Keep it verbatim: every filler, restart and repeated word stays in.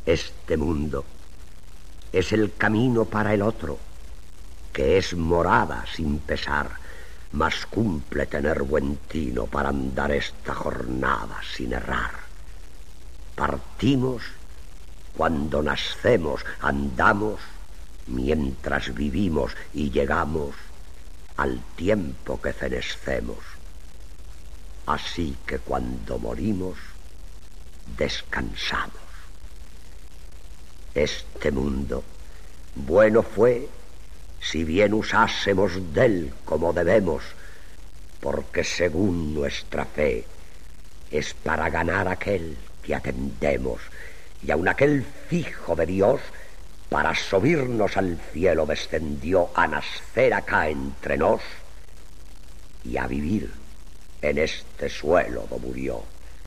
Este mundo es el camino para el otro, que es morada sin pesar, mas cumple tener buen tino para andar esta jornada sin errar. Partimos cuando nacemos, andamos mientras vivimos y llegamos al tiempo que fenecemos. Así que cuando morimos, descansamos. Este mundo bueno fue si bien usásemos d'él como debemos, porque según nuestra fe es para ganar aquel que atendemos, y aun aquel fijo de Dios para subirnos al cielo descendió a nacer acá entre nos y a vivir en este suelo do murió.